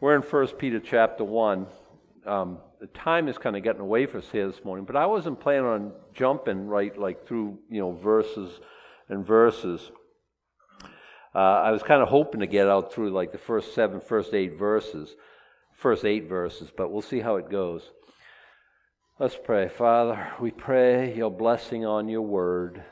We're in 1 Peter chapter 1. The time is kind of getting away from us here this morning, but I wasn't planning on jumping right like through, verses and verses. I was kind of hoping to get out through like the first 8 verses, but we'll see how it goes. Let's pray. Father, we pray your blessing on your word,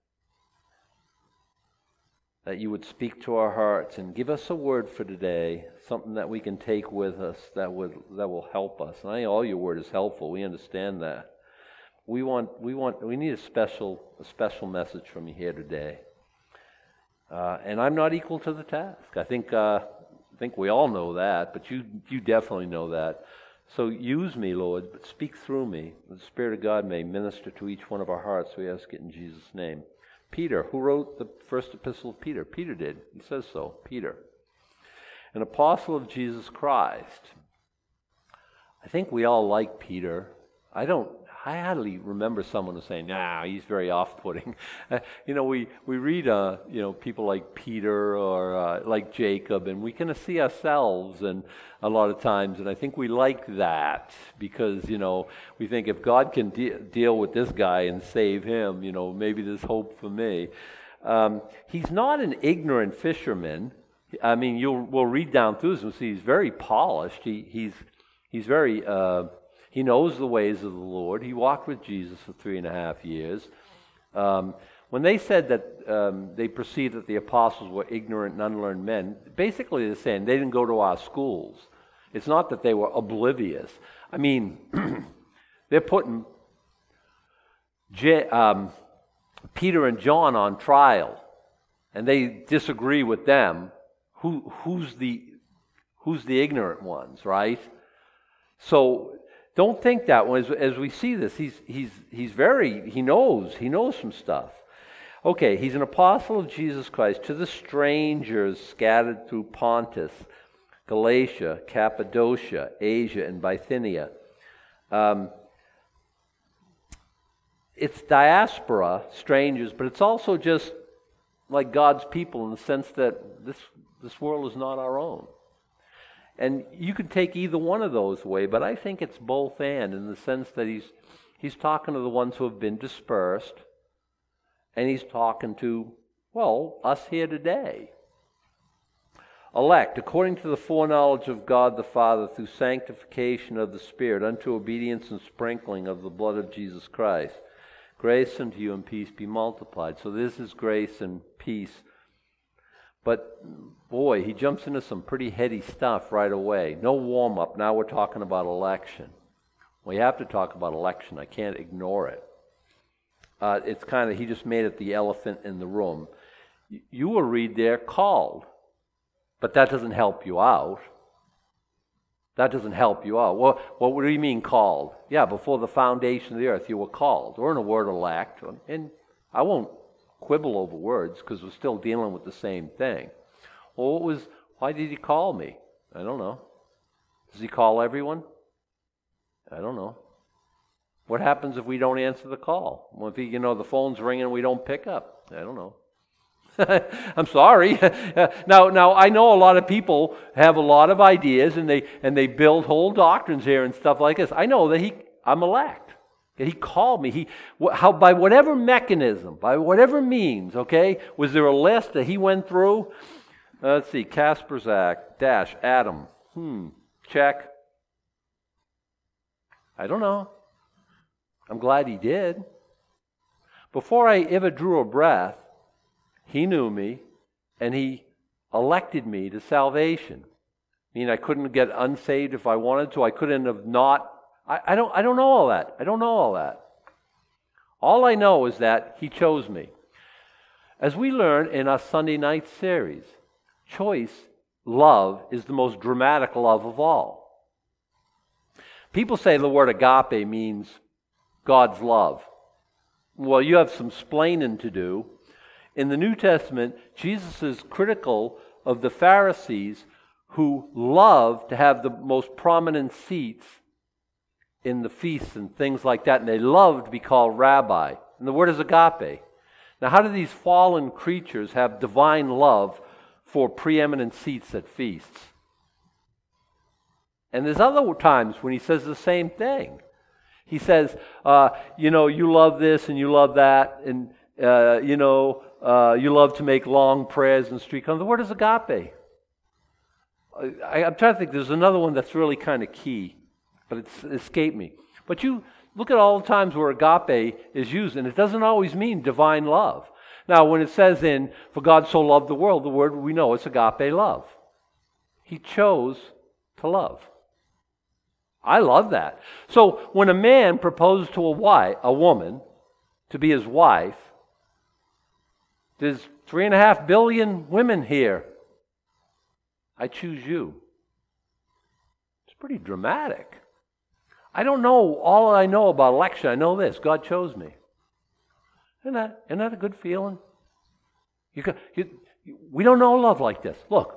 that you would speak to our hearts and give us a word for today, something that we can take with us that will help us. And I know all your word is helpful. We understand that. We need a special message from you here today. And I'm not equal to the task. I think we all know that, but you definitely know that. So use me, Lord, but speak through me. The Spirit of God may minister to each one of our hearts. We ask it in Jesus' name. Peter, who wrote the first epistle of Peter? Peter did. He says so. Peter, an apostle of Jesus Christ. I think we all like Peter. I hardly remember someone saying, "Nah, he's very off-putting." We read, people like Peter or like Jacob, and we kind of see ourselves, and a lot of times, and I think we like that because we think if God can deal with this guy and save him, maybe there's hope for me. He's not an ignorant fisherman. I mean, we'll read down through this and see he's very polished. He's very. He knows the ways of the Lord. He walked with Jesus for 3.5 years. When they said that they perceived that the apostles were ignorant and unlearned men, basically they're saying they didn't go to our schools. It's not that they were oblivious. I mean, they're putting Peter and John on trial, and they disagree with them. Who's the ignorant ones, right? So don't think that as we see this, he knows some stuff. Okay, he's an apostle of Jesus Christ to the strangers scattered through Pontus, Galatia, Cappadocia, Asia, and Bithynia. It's diaspora, strangers, but it's also just like God's people in the sense that this world is not our own. And you can take either one of those away, but I think it's both and in the sense that he's talking to the ones who have been dispersed, and he's talking to, us here today. Elect, according to the foreknowledge of God the Father, through sanctification of the Spirit, unto obedience and sprinkling of the blood of Jesus Christ. Grace unto you and peace be multiplied. So this is grace and peace. But, boy, he jumps into some pretty heady stuff right away. No warm-up. Now we're talking about election. We have to talk about election. I can't ignore it. It's kind of, he just made it the elephant in the room. You will read there, called. But that doesn't help you out. That doesn't help you out. Well, what do you mean called? Yeah, before the foundation of the earth, you were called. Or in a word, elect. And I won't quibble over words because we're still dealing with the same thing. Well, why did he call me? I don't know. Does he call everyone? I don't know. What happens if we don't answer the call? Well, if the phone's ringing and we don't pick up? I don't know. I'm sorry. Now I know a lot of people have a lot of ideas and they build whole doctrines here and stuff like this. I know that I'm elect. He called me. By whatever mechanism, by whatever means, okay? Was there a list that he went through? Let's see. Kasperzak, Adam. Check. I don't know. I'm glad he did. Before I ever drew a breath, he knew me, and he elected me to salvation. I mean, I couldn't get unsaved if I wanted to. I couldn't have not. I don't know all that. I don't know all that. All I know is that he chose me. As we learn in our Sunday night series, love is the most dramatic love of all. People say the word agape means God's love. Well, you have some splaining to do. In the New Testament, Jesus is critical of the Pharisees who love to have the most prominent seats in the feasts and things like that, and they love to be called rabbi. And the word is agape. Now, how do these fallen creatures have divine love for preeminent seats at feasts? And there's other times when he says the same thing. He says, you love this and you love that, and, you love to make long prayers and street comes. The word is agape. I'm trying to think, there's another one that's really kind of key, but it's escaped me. But you look at all the times where agape is used, and it doesn't always mean divine love. Now, when it says in, for God so loved the world, the word we know it's agape love. He chose to love. I love that. So when a man proposes to a woman to be his wife, there's 3.5 billion women here. I choose you. It's pretty dramatic. I don't know all I know about election. I know this. God chose me. Isn't that a good feeling? We don't know love like this. Look.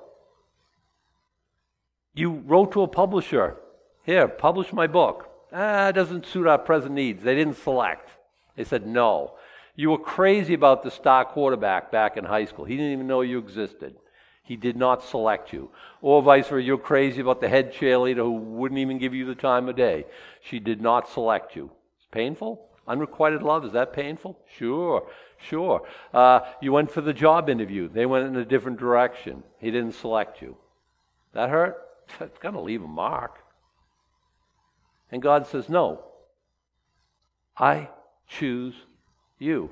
You wrote to a publisher. Here, publish my book. It doesn't suit our present needs. They didn't select. They said no. You were crazy about the star quarterback back in high school. He didn't even know you existed. He did not select you. Or vice versa, you're crazy about the head cheerleader who wouldn't even give you the time of day. She did not select you. It's painful. Unrequited love, is that painful? Sure. You went for the job interview. They went in a different direction. He didn't select you. That hurt? It's going to leave a mark. And God says, no, I choose you.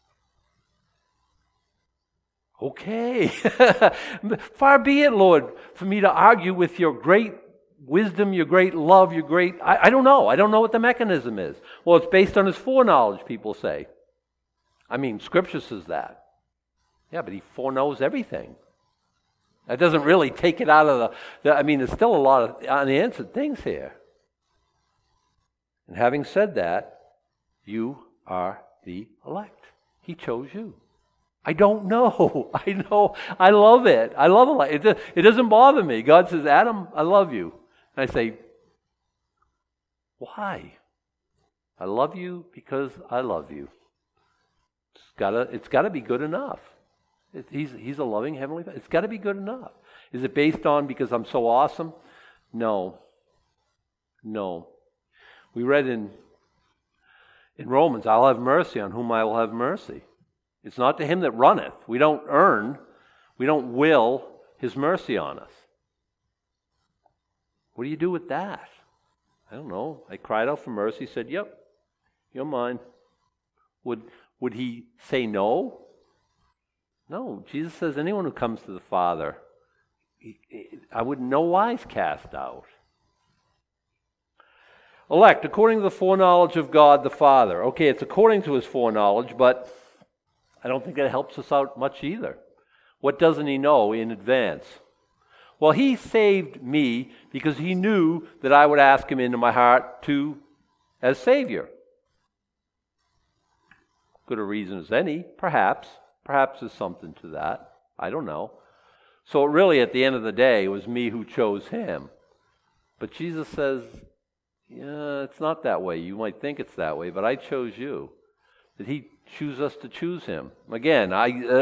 Okay. Far be it, Lord, for me to argue with your great wisdom, your great love, your great... I don't know. I don't know what the mechanism is. Well, it's based on his foreknowledge, people say. I mean, Scripture says that. Yeah, but he foreknows everything. That doesn't really take it out of there's still a lot of unanswered things here. And having said that, you are the elect. He chose you. I don't know. I know. I love it. I love it. It doesn't bother me. God says, Adam, I love you. And I say, why? I love you because I love you. It's got to be good enough. He's a loving Heavenly Father. It's got to be good enough. Is it based on because I'm so awesome? No. We read in Romans, I'll have mercy on whom I will have mercy. It's not to him that runneth. We don't will his mercy on us. What do you do with that? I don't know. I cried out for mercy. He said, yep, you're mine. Would he say no? No. Jesus says anyone who comes to the Father, I would in no wise cast out. Elect, according to the foreknowledge of God the Father. Okay, it's according to his foreknowledge, but I don't think that helps us out much either. What doesn't he know in advance? Well, he saved me because he knew that I would ask him into my heart as Savior. Good a reason as any, perhaps. Perhaps there's something to that. I don't know. So really, at the end of the day, it was me who chose him. But Jesus says, yeah, it's not that way. You might think it's that way, but I chose you. Did he choose us to choose him? Again,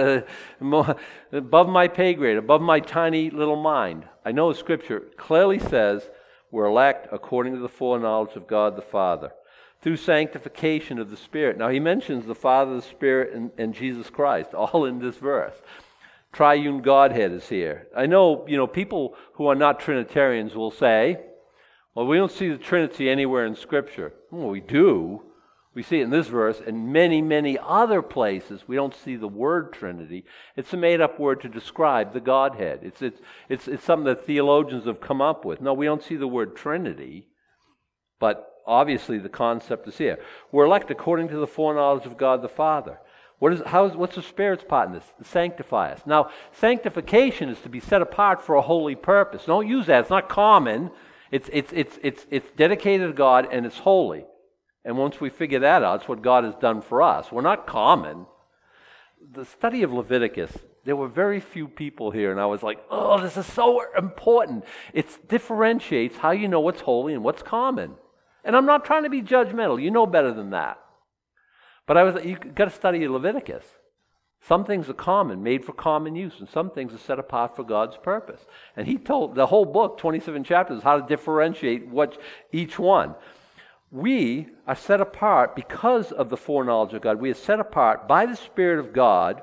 above my pay grade, above my tiny little mind. I know Scripture clearly says we're elect according to the foreknowledge of God the Father, through sanctification of the Spirit. Now he mentions the Father, the Spirit, and Jesus Christ, all in this verse. Triune Godhead is here. I know, people who are not Trinitarians will say, well, we don't see the Trinity anywhere in Scripture. Well, we do. We see it in this verse and many, many other places. We don't see the word Trinity. It's a made-up word to describe the Godhead. It's something that theologians have come up with. No, we don't see the word Trinity, but obviously the concept is here. We're elect according to the foreknowledge of God the Father. What's the Spirit's part in this? To sanctify us. Now, sanctification is to be set apart for a holy purpose. Don't use that. It's not common. It's dedicated to God and it's holy. And once we figure that out, it's what God has done for us. We're not common. The study of Leviticus, there were very few people here, and I was like, oh, this is so important. It differentiates how you know what's holy and what's common. And I'm not trying to be judgmental. You know better than that. But you've got to study Leviticus. Some things are common, made for common use, and some things are set apart for God's purpose. And he told the whole book, 27 chapters, how to differentiate each one. We are set apart because of the foreknowledge of God. We are set apart by the Spirit of God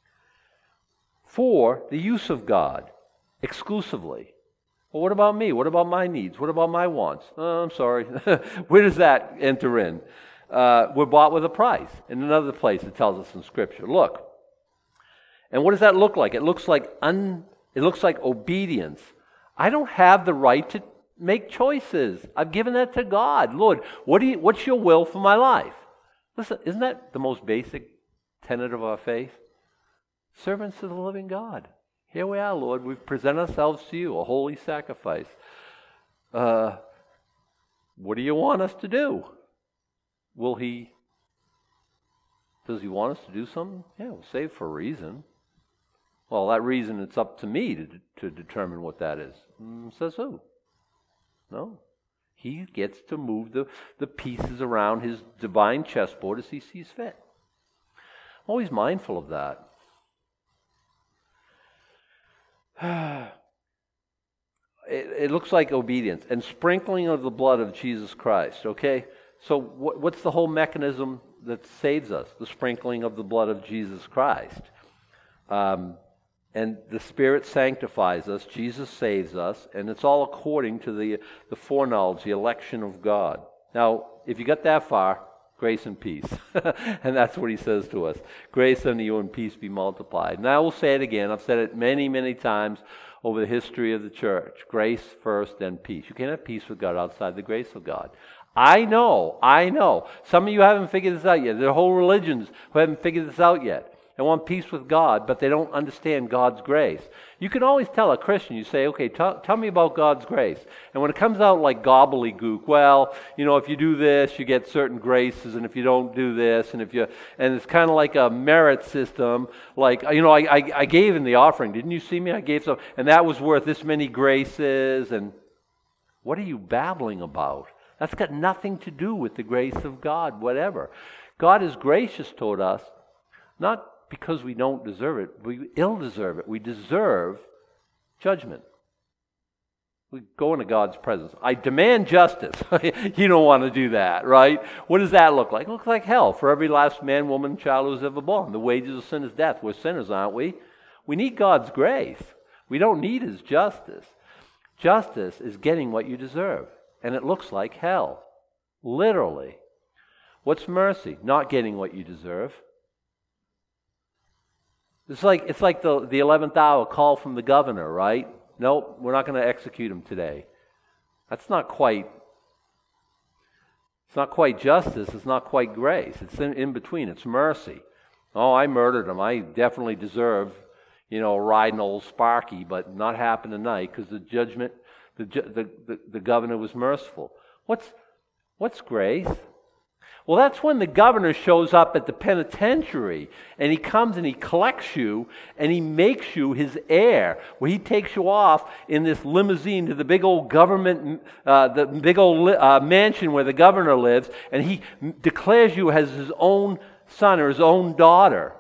for the use of God exclusively. Well, what about me? What about my needs? What about my wants? Oh, I'm sorry. Where does that enter in? We're bought with a price. In another place it tells us in Scripture. Look. And what does that look like? It looks like obedience. I don't have the right to make choices. I've given that to God. Lord, what's your will for my life? Listen, isn't that the most basic tenet of our faith? Servants of the living God. Here we are, Lord. We present ourselves to you, a holy sacrifice. What do you want us to do? Does he want us to do something? Yeah, we'll say for a reason. Well, that reason, it's up to me to determine what that is. Says who? No. He gets to move the pieces around his divine chessboard as he sees fit. Always mindful of that. It looks like obedience and sprinkling of the blood of Jesus Christ, okay? So what's the whole mechanism that saves us? The sprinkling of the blood of Jesus Christ. And the Spirit sanctifies us, Jesus saves us, and it's all according to the foreknowledge, the election of God. Now, if you got that far, grace and peace. And that's what he says to us. Grace unto you and peace be multiplied. Now I will say it again. I've said it many, many times over the history of the church. Grace first, then peace. You can't have peace with God outside the grace of God. I know. Some of you haven't figured this out yet. There are whole religions who haven't figured this out yet. They want peace with God, but they don't understand God's grace. You can always tell a Christian, you say, okay, tell me about God's grace. And when it comes out like gobbledygook, well, if you do this, you get certain graces, and if you don't do this, and it's kind of like a merit system, like, I gave in the offering. Didn't you see me? I gave some, and that was worth this many graces, and what are you babbling about? That's got nothing to do with the grace of God, whatever. God is gracious toward us, not because we don't deserve it, we ill deserve it. We deserve judgment. We go into God's presence. I demand justice. You don't want to do that, right? What does that look like? It looks like hell for every last man, woman, child who's ever born. The wages of sin is death. We're sinners, aren't we? We need God's grace. We don't need his justice. Justice is getting what you deserve. And it looks like hell. Literally. What's mercy? Not getting what you deserve. It's like the 11th hour call from the governor, right? Nope, we're not going to execute him today. It's not quite justice. It's not quite grace. It's in between. It's mercy. Oh, I murdered him. I definitely deserve, riding old Sparky, but not happen tonight because the judgment, the governor was merciful. What's grace? Well, that's when the governor shows up at the penitentiary and he comes and he collects you and he makes you his heir, where he takes you off in this limousine to the big old mansion where the governor lives, and he declares you as his own son or his own daughter,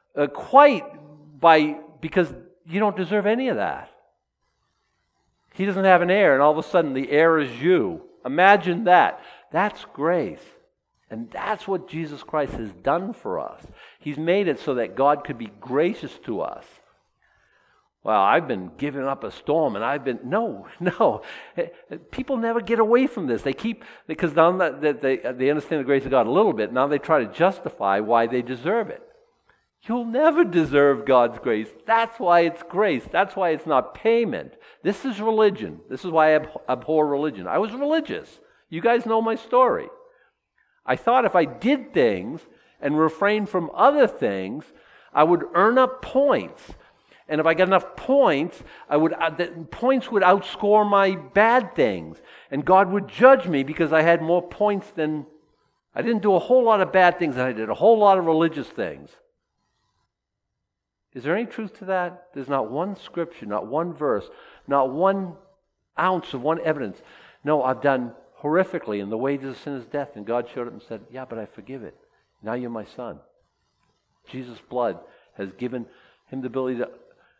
because you don't deserve any of that. He doesn't have an heir, and all of a sudden the heir is you. Imagine that. That's grace. And that's what Jesus Christ has done for us. He's made it so that God could be gracious to us. Well, I've been giving up a storm, and no. People never get away from this. Because now that they understand the grace of God a little bit, now they try to justify why they deserve it. You'll never deserve God's grace. That's why it's grace. That's why it's not payment. This is religion. This is why I abhor religion. I was religious. You guys know my story. I thought if I did things and refrained from other things, I would earn up points. And if I got enough points, points would outscore my bad things. And God would judge me because I had more points than... I didn't do a whole lot of bad things, and I did a whole lot of religious things. Is there any truth to that? There's not one scripture, not one verse, not 1 ounce of one evidence. No, I've done horrifically, and the wages of sin is death. And God showed up and said, yeah, but I forgive it. Now you're my son. Jesus' blood has given him the ability to...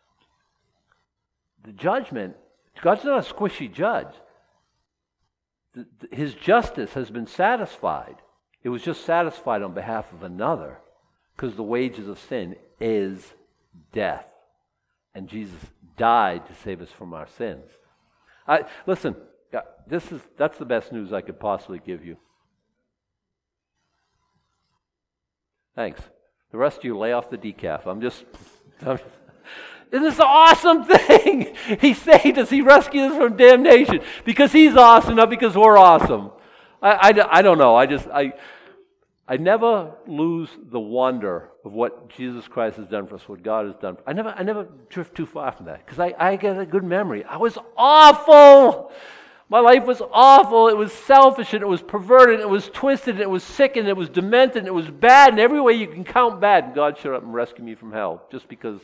The judgment, God's not a squishy judge. His justice has been satisfied. It was just satisfied on behalf of another, because the wages of sin is death. And Jesus died to save us from our sins. Listen, that's the best news I could possibly give you. Thanks. The rest of you lay off the decaf. This is an awesome thing. He saved us. He rescued us from damnation because he's awesome, not because we're awesome. I don't know. I never lose the wonder of what Jesus Christ has done for us, what God has done. I never drift too far from that because I get a good memory. I was awful. My life was awful. It was selfish and it was perverted and it was twisted and it was sick and it was demented and it was bad in every way you can count bad. And God showed up and rescued me from hell just because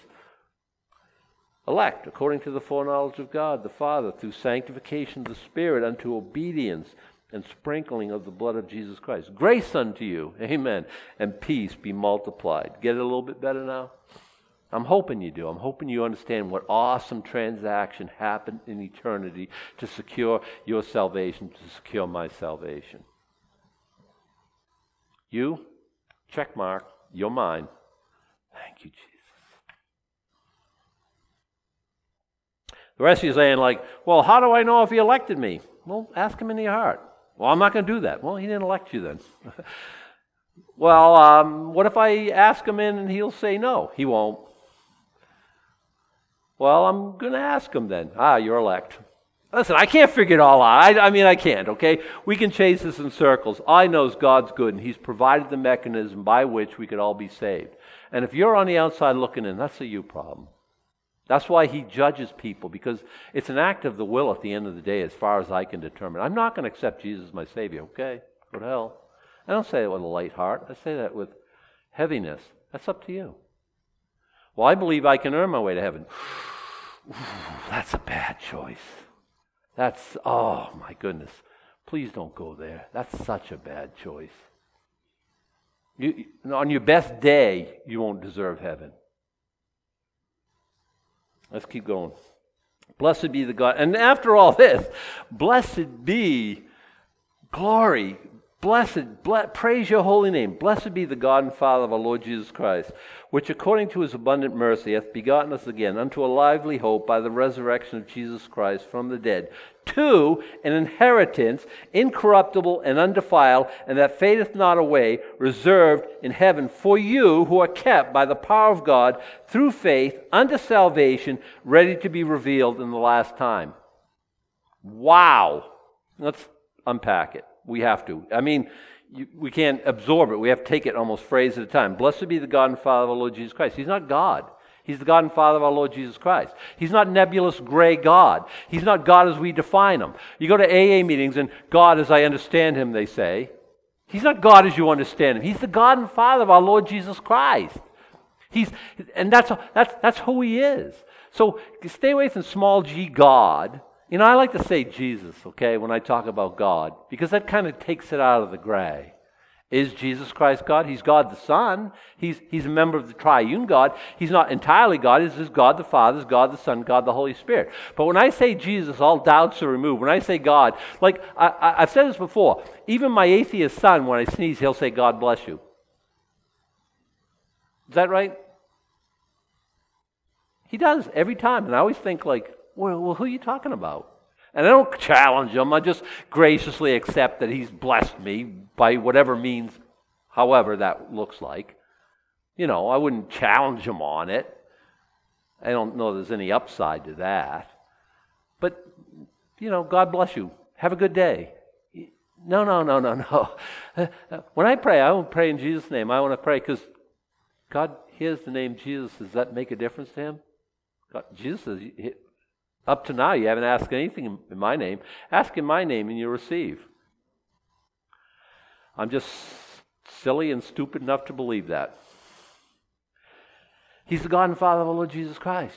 elect according to the foreknowledge of God the Father through sanctification of the Spirit unto obedience and sprinkling of the blood of Jesus Christ. Grace unto you, amen, and peace be multiplied. Get it a little bit better now? I'm hoping you do. I'm hoping you understand what awesome transaction happened in eternity to secure your salvation, to secure my salvation. You, check mark, you're mine. Thank you, Jesus. The rest of you saying like, well, how do I know if he elected me? Well, ask him in your heart. Well, I'm not going to do that. Well, he didn't elect you then. Well, what if I ask him in and he'll say no? He won't. Well, I'm going to ask him then. You're elect. Listen, I can't figure it all out. I can't, okay? We can chase this in circles. All I know is God's good, and he's provided the mechanism by which we could all be saved. And if you're on the outside looking in, that's a you problem. That's why he judges people, because it's an act of the will at the end of the day as far as I can determine. I'm not going to accept Jesus as my Savior, okay? Go to hell. I don't say that with a light heart. I say that with heaviness. That's up to you. Well, I believe I can earn my way to heaven. Ooh, that's a bad choice. Oh my goodness. Please don't go there. That's such a bad choice. On your best day, you won't deserve heaven. Let's keep going. Blessed be the God. And after all this, blessed be glory. Praise your holy name. Blessed be the God and Father of our Lord Jesus Christ, which according to his abundant mercy hath begotten us again unto a lively hope by the resurrection of Jesus Christ from the dead, to an inheritance incorruptible and undefiled, and that fadeth not away, reserved in heaven for you who are kept by the power of God through faith unto salvation, ready to be revealed in the last time. Wow. Let's unpack it. We have to. We can't absorb it. We have to take it almost phrase at a time. Blessed be the God and Father of our Lord Jesus Christ. He's not God. He's the God and Father of our Lord Jesus Christ. He's not nebulous gray God. He's not God as we define him. You go to AA meetings and God as I understand him, they say. He's not God as you understand him. He's the God and Father of our Lord Jesus Christ. That's who he is. So stay away from small g God. I like to say Jesus, okay, when I talk about God, because that kind of takes it out of the gray. Is Jesus Christ God? He's God the Son. He's a member of the triune God. He's not entirely God. He's God the Father, he's God the Son, God the Holy Spirit. But when I say Jesus, all doubts are removed. When I say God, like I've said this before, even my atheist son, when I sneeze, he'll say, God bless you. Is that right? He does, every time. And I always think like, well, who are you talking about? And I don't challenge him. I just graciously accept that he's blessed me by whatever means, however that looks like. I wouldn't challenge him on it. I don't know there's any upside to that. But, God bless you. Have a good day. No. When I pray, I don't pray in Jesus' name. I want to pray because God hears the name Jesus. Does that make a difference to him? Jesus says, up to now, you haven't asked anything in my name. Ask in my name and you'll receive. I'm just silly and stupid enough to believe that. He's the God and Father of our Lord Jesus Christ.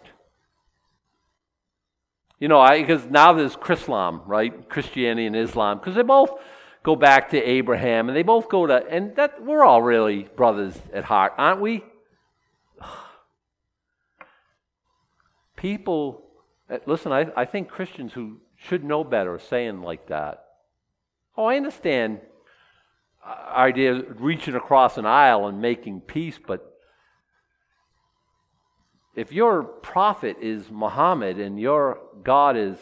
Because now there's Chrislam, right? Christianity and Islam, because they both go back to Abraham, and they both go to, and that we're all really brothers at heart, aren't we? people, listen, I think Christians who should know better are saying like that. Oh, I understand idea of reaching across an aisle and making peace, but if your prophet is Muhammad and your God is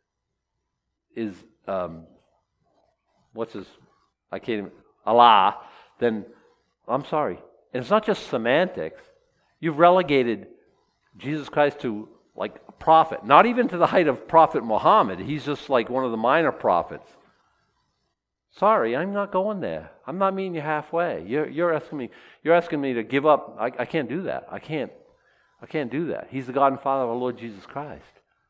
Allah, then I'm sorry. And it's not just semantics. You've relegated Jesus Christ to like a prophet, not even to the height of Prophet Muhammad. He's just like one of the minor prophets. Sorry, I'm not going there. I'm not meeting you halfway. You're asking me to give up. I can't do that. I can't do that. He's the God and Father of our Lord Jesus Christ.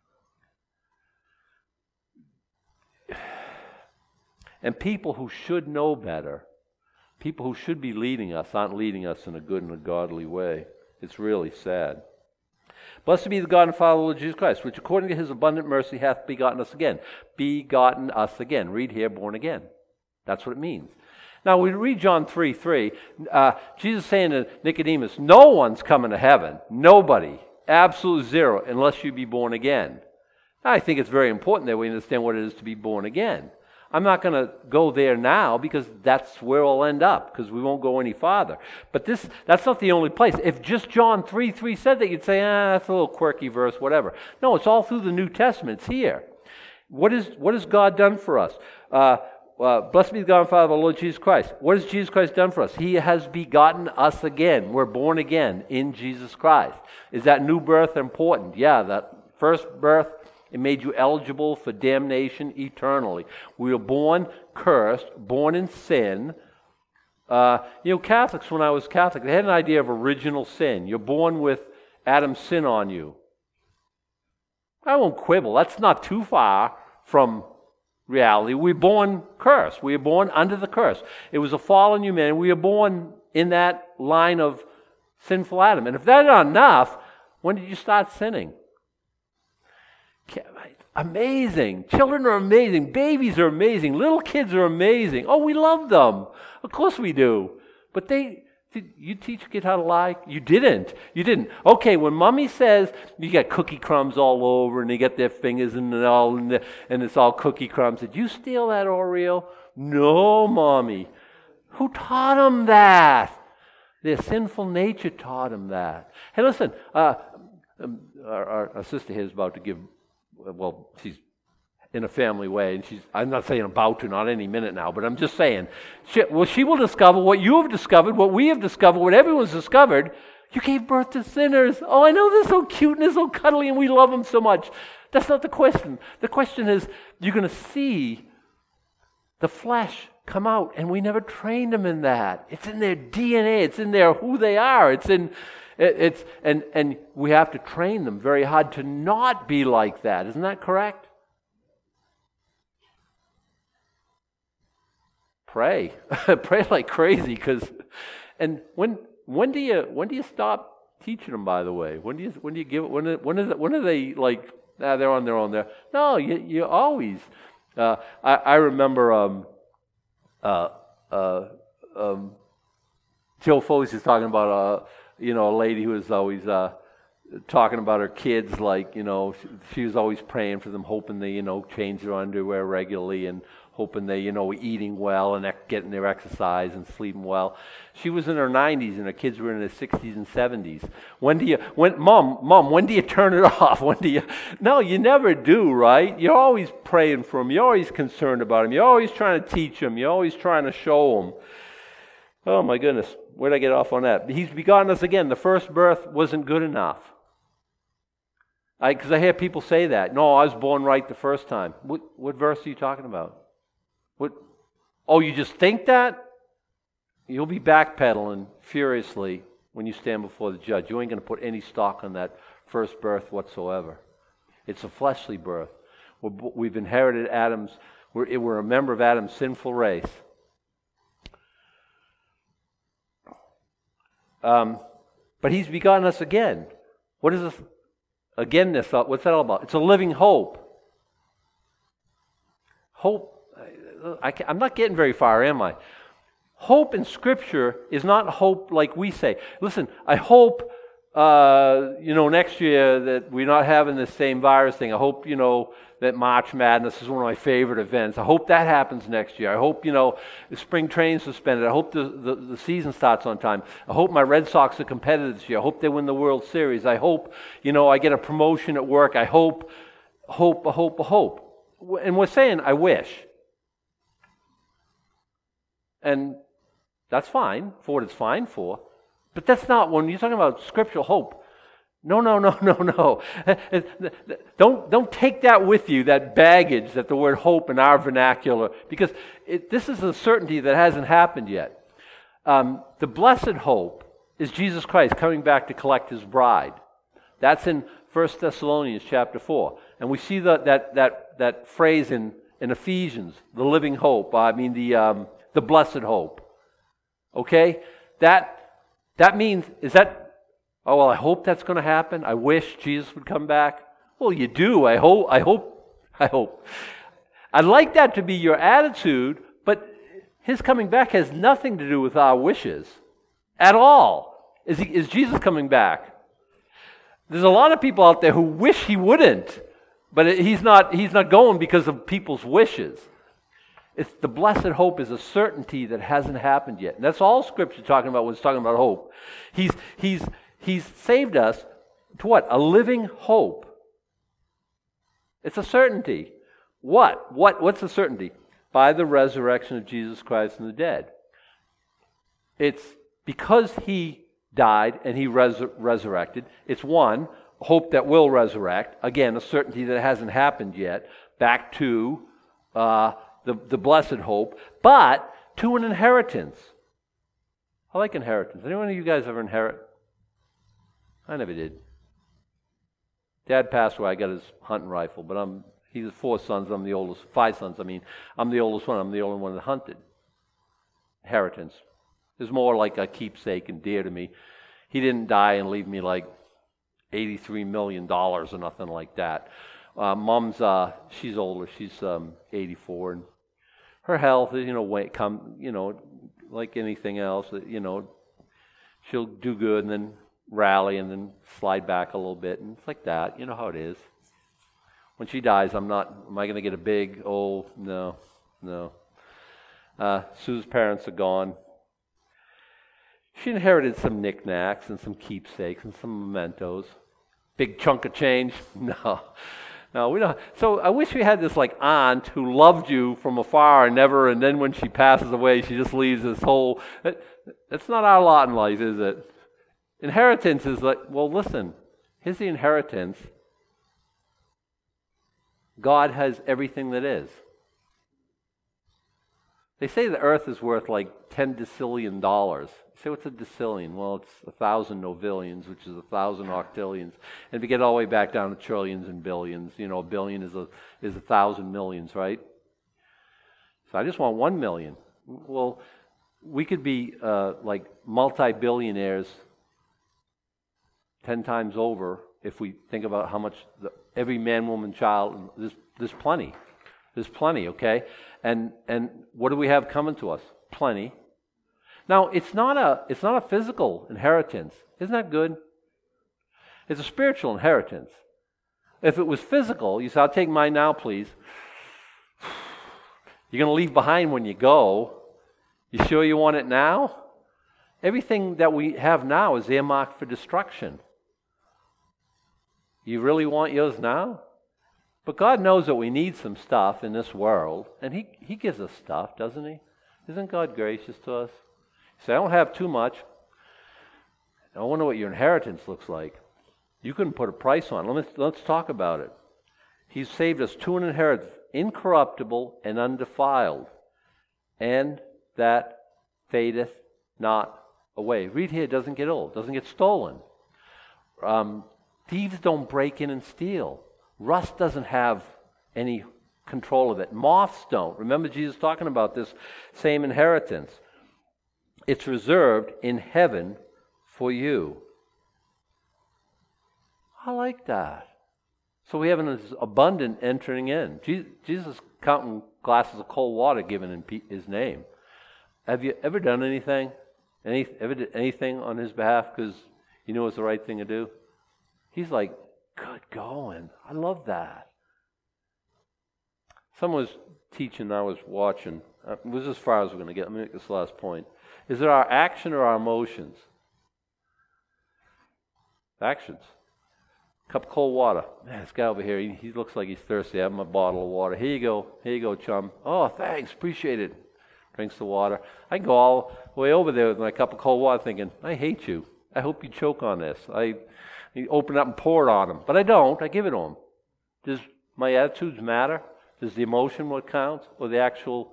And people who should know better, people who should be leading us, aren't leading us in a good and a godly way. It's really sad. Blessed be the God and Father of our Lord Jesus Christ, which according to his abundant mercy hath begotten us again. Begotten us again. Read here, born again. That's what it means. Now, we read John 3:3. Jesus saying to Nicodemus, no one's coming to heaven. Nobody. Absolute zero, unless you be born again. Now, I think it's very important that we understand what it is to be born again. I'm not going to go there now because that's where we'll end up, because we won't go any farther. But that's not the only place. If just John 3:3 said that, you'd say, that's a little quirky verse, whatever. No, it's all through the New Testament. It's here. What has God done for us? Blessed be the God and Father of our Lord Jesus Christ. What has Jesus Christ done for us? He has begotten us again. We're born again in Jesus Christ. Is that new birth important? Yeah, that first birth, it made you eligible for damnation eternally. We were born cursed, born in sin. Catholics, when I was Catholic, they had an idea of original sin. You're born with Adam's sin on you. I won't quibble. That's not too far from reality. We were born cursed. We were born under the curse. It was a fallen humanity. We were born in that line of sinful Adam. And if that's not enough, when did you start sinning? Amazing. Children are amazing. Babies are amazing. Little kids are amazing. Oh, we love them. Of course we do. But did you teach a kid how to lie? You didn't. Okay, when mommy says you got cookie crumbs all over and they get their fingers and it's all cookie crumbs, did you steal that Oreo? No, mommy. Who taught them that? Their sinful nature taught them that. Hey, listen, our sister here is about to give, she's in a family way, and I'm not saying about to, not any minute now, but I'm just saying, she will discover what you have discovered, what we have discovered, what everyone's discovered. You gave birth to sinners. Oh, I know they're so cute and they're so cuddly and we love them so much. That's not the question. The question is, you're going to see the flesh come out, and we never trained them in that. It's in their DNA. It's in their who they are. And we have to train them very hard to not be like that. Isn't that correct? Pray. Pray like crazy, and when do you stop teaching them, by the way? When do you give it? When are they like, they're on their own there? No, you always. I remember Joe Foes is talking about a lady who was always talking about her kids, like, she was always praying for them, hoping they, change their underwear regularly and hoping they, eating well and getting their exercise and sleeping well. She was in her 90s and her kids were in their 60s and 70s. Mom, when do you turn it off? No, you never do, right? You're always praying for them. You're always concerned about them. You're always trying to teach them. You're always trying to show them. Oh my goodness, where'd I get off on that? He's begotten us again. The first birth wasn't good enough. Because I hear people say that. No, I was born right the first time. What verse are you talking about? Oh, you just think that? You'll be backpedaling furiously when you stand before the judge. You ain't going to put any stock on that first birth whatsoever. It's a fleshly birth. We've inherited we're a member of Adam's sinful race. But he's begotten us again. What is this? Again-ness, what's that all about? It's a living hope. Hope. I'm not getting very far, am I? Hope in Scripture is not hope like we say. Listen, I hope next year that we're not having the same virus thing. I hope, that March Madness is one of my favorite events. I hope that happens next year. I hope, the spring training's suspended. I hope the season starts on time. I hope my Red Sox are competitive this year. I hope they win the World Series. I hope, I get a promotion at work. I hope. And we're saying, I wish. And that's fine for what it's fine for. But that's not, when you're talking about scriptural hope, no. Don't take that with you, that baggage, that the word hope in our vernacular, because this is a certainty that hasn't happened yet. The blessed hope is Jesus Christ coming back to collect his bride. That's in 1 Thessalonians chapter 4. And we see that phrase in Ephesians, the living hope, the blessed hope. Okay? That means, I hope that's going to happen. I wish Jesus would come back. Well, you do. I hope. I'd like that to be your attitude, but his coming back has nothing to do with our wishes at all. Is Jesus coming back? There's a lot of people out there who wish he wouldn't, but he's not going because of people's wishes. It's the blessed hope is a certainty that hasn't happened yet. And that's all Scripture talking about when it's talking about hope. He's saved us to what? A living hope. It's a certainty. What's the certainty? By the resurrection of Jesus Christ from the dead. It's because he died and he resurrected. It's one, hope that will resurrect. Again, a certainty that hasn't happened yet. Back to the blessed hope, but to an inheritance. I like inheritance. Anyone of you guys ever inherit? I never did. Dad passed away. I got his hunting rifle, but he has 4 sons. I'm the oldest. 5 sons. I'm the oldest one. I'm the only one that hunted. Inheritance is more like a keepsake and dear to me. He didn't die and leave me like $83 million or nothing like that. Mom's she's older. She's 84, and her health, like anything else, she'll do good and then rally and then slide back a little bit, and it's like that. You know how it is. When she dies, am I going to get a big, no. Sue's parents are gone. She inherited some knickknacks and some keepsakes and some mementos. Big chunk of change? No, we don't. So I wish we had this like aunt who loved you from afar and then when she passes away, she just leaves this whole. That's not our lot in life, is it? Inheritance is like, well, listen, here's the inheritance. God has everything that is. They say the earth is worth like $10 decillion. You say, what's a decillion? Well, it's 1,000 novillions, which is 1,000 octillions. And if you get all the way back down to trillions and billions, a billion is 1,000 millions, right? So I just want 1 million. Well, we could be like multi-billionaires 10 times over if we think about how much every man, woman, child, there's plenty. There's plenty, okay? And what do we have coming to us? Plenty. Now, it's not a physical inheritance. Isn't that good? It's a spiritual inheritance. If it was physical, you say, I'll take mine now, please. You're going to leave behind when you go. You sure you want it now? Everything that we have now is earmarked for destruction. You really want yours now? But God knows that we need some stuff in this world, and He gives us stuff, doesn't He? Isn't God gracious to us? You say, I don't have too much. I wonder what your inheritance looks like. You couldn't put a price on it. Let's talk about it. He's saved us to an inheritance, incorruptible and undefiled, and that fadeth not away. Read here, it doesn't get old, doesn't get stolen. Thieves don't break in and steal. Rust doesn't have any control of it. Moths don't. Remember Jesus talking about this same inheritance. It's reserved in heaven for you. I like that. So we have an abundant entering in. Jesus is counting glasses of cold water given in His name. Have you ever done anything? Ever did anything on His behalf because You know what's the right thing to do? He's like, good going. I love that. Someone was teaching, I was watching. It was as far as we're going to get. Let me make this last point. Is it our action or our emotions? Actions. Cup of cold water. Man, this guy over here, he looks like he's thirsty. I have him a bottle of water. Here you go, chum. Oh, thanks, appreciate it. Drinks the water. I can go all the way over there with my cup of cold water thinking, I hate you. I hope you choke on this. I open it up and pour it on him. But I don't. I give it to him. Does my attitudes matter? Does the emotion what counts? Or the actual...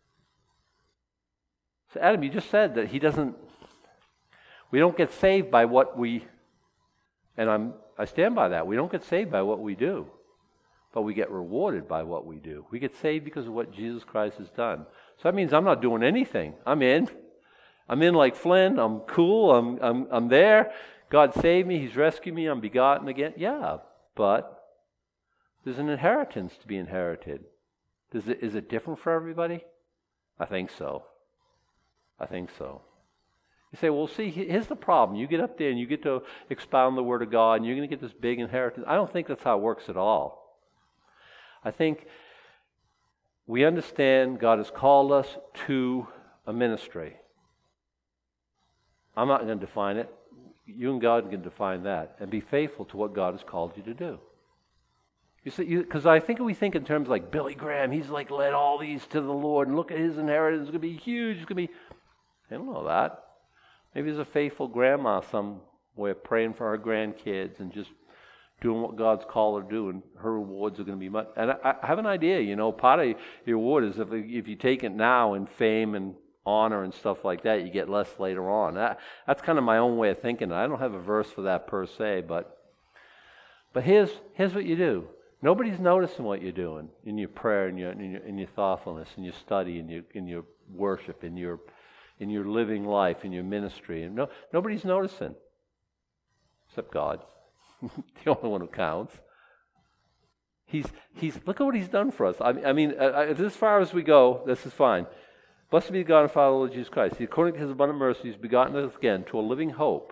So Adam, you just said that he doesn't... We don't get saved by what we... And I stand by that. We don't get saved by what we do, but we get rewarded by what we do. We get saved because of what Jesus Christ has done. So that means I'm not doing anything. I'm in like Flynn. I'm cool. I'm there. God saved me. He's rescued me. I'm begotten again. Yeah, but there's an inheritance to be inherited. Is it different for everybody? I think so. You say, well, see, here's the problem. You get up there and you get to expound the Word of God and you're going to get this big inheritance. I don't think that's how it works at all. I think we understand God has called us to a ministry. I'm not going to define it. You and God can define that and be faithful to what God has called you to do. You see, because I think we think in terms like Billy Graham, he's like led all these to the Lord and look at his inheritance. It's going to be huge. It's going to be... I don't know that. Maybe there's a faithful grandma somewhere praying for her grandkids and just doing what God's called her to do, and her rewards are going to be much. And I have an idea, part of your reward is if you take it now in fame and honor and stuff like that, you get less later on. That's kind of my own way of thinking. I don't have a verse for that per se, but here's what you do. Nobody's noticing what you're doing in your prayer, in your thoughtfulness, in your study, in your worship, in your living life, in your ministry. And nobody's noticing, except God, the only one who counts. He's look at what He's done for us. I mean, as far as we go, this is fine. Blessed be God and Father, Lord Jesus Christ. He, according to His abundant mercy, He's begotten us again to a living hope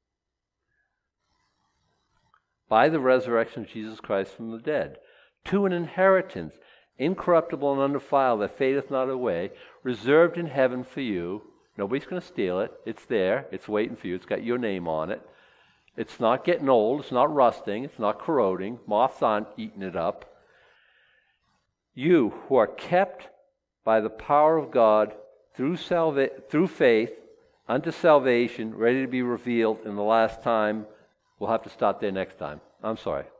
by the resurrection of Jesus Christ from the dead, to an inheritance incorruptible and undefiled that fadeth not away, reserved in heaven for you. Nobody's going to steal it. It's there. It's waiting for you. It's got your name on it. It's not getting old. It's not rusting. It's not corroding. Moths aren't eating it up. You who are kept by the power of God through faith unto salvation, ready to be revealed in the last time. We'll have to stop there next time. I'm sorry.